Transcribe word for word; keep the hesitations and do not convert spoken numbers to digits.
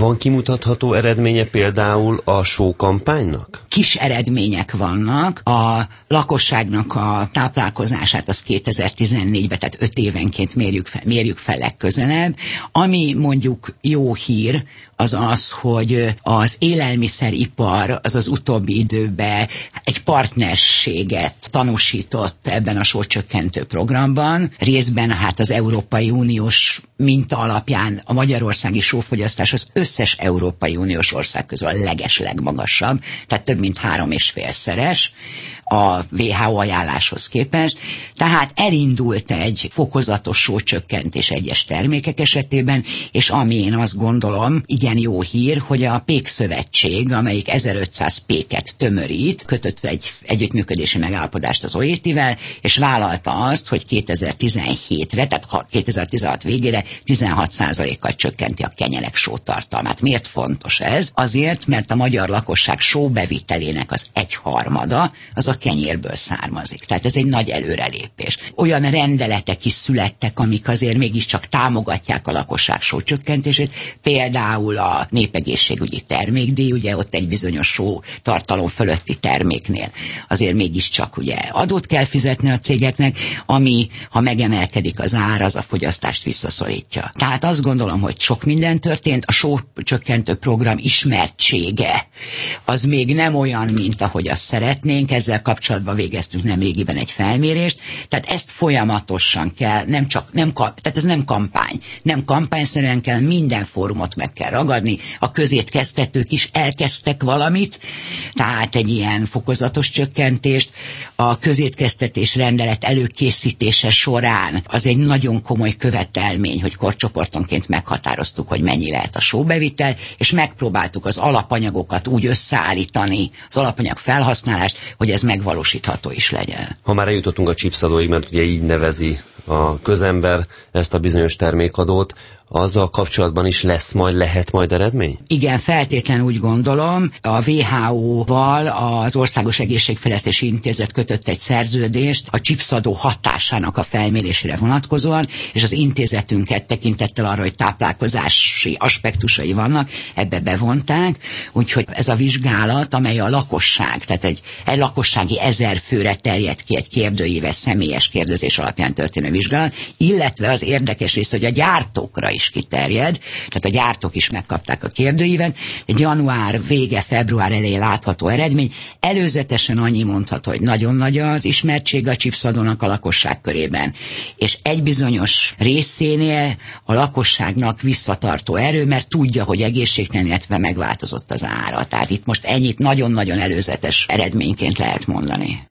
Van kimutatható eredménye például a sókampánynak? Kis eredmények vannak. A lakosságnak a táplálkozását az kétezer-tizennégyben, tehát öt évenként mérjük fel, mérjük fel legközelebb. Ami mondjuk jó hír, az az, hogy az élelmiszeripar az az utóbbi időben egy partnerséget tanúsított ebben a sócsökkentő programban. Részben hát az Európai Uniós minta alapján a magyarországi sófogyasztás az összes Európai Uniós ország közül a leges legmagasabb, tehát több mint három és félszeres a dupla vé há ó ajánláshoz képest. Tehát elindult egy fokozatos sócsökkentés egyes termékek esetében, és ami én azt gondolom, igen jó hír, hogy a Pék Szövetség, amelyik ezerötszáz péket tömörít, kötött egy együttműködési megállapodást az o é té-vel, és vállalta azt, hogy kétezer-tizenhétre, tehát kétezer-tizenhat végére tizenhat százalékkal csökkenti a kenyerek sótartalmát. Miért fontos ez? Azért, mert a magyar lakosság sóbevitelének az egyharmada az a kenyérből származik. Tehát ez egy nagy előrelépés. Olyan rendeletek is születtek, amik azért mégiscsak támogatják a lakosság sócsökkentését, például a népegészségügyi termékdíj, ugye ott egy bizonyos sótartalom fölötti terméknél azért mégiscsak ugye adót kell fizetni a cégeknek, ami, ha megemelkedik az ár, az a fogyasztást visszaszorítja. Tehát azt gondolom, hogy sok minden történt, a sócsökkentő program ismertsége az még nem olyan, mint ahogy azt szeretnénk, ezzel kapcsolatban végeztünk nemrégiben egy felmérést, tehát ezt folyamatosan kell, nem csak, nem, tehát ez nem kampány, nem kampányszerűen kell, minden fórumot meg kell ragadni, a közétkeztetők is elkezdtek valamit, tehát egy ilyen fokozatos csökkentést, a közétkeztetés rendelet előkészítése során az egy nagyon komoly követelmény, hogy korcsoportonként meghatároztuk, hogy mennyi lehet a sóbevitel, és megpróbáltuk az alapanyagokat úgy összeállítani, az alapanyag felhasználást, hogy ez megvalósítható is legyen. Ha már eljutottunk a chipsadóig, mert ugye így nevezi a közember ezt a bizonyos termékadót, azzal kapcsolatban is lesz majd, lehet majd eredmény? Igen, feltétlenül úgy gondolom. A dupla vé há ó-val az Országos Egészségfejlesztési Intézet kötött egy szerződést a chipsadó hatásának a felmérésére vonatkozóan, és az intézetünket tekintettel arra, hogy táplálkozási aspektusai vannak, ebbe bevonták, úgyhogy ez a vizsgálat, amely a lakosság, tehát egy, egy lakossági ezer főre terjed ki egy kérdőíves személyes kérdezés alapján történő vizsgálat, illetve az érdekes rész, hogy a gyártókra is kiterjed, tehát a gyártók is megkapták a kérdőíven, egy január vége, február elején látható eredmény. Előzetesen annyi mondható, hogy nagyon nagy az ismertség a chipsadónak a lakosság körében, és egy bizonyos részénél a lakosságnak visszatartó erő, mert tudja, hogy egészségtelen, illetve megváltozott az ára. Tehát itt most ennyit nagyon-nagyon előzetes eredményként lehet mondani.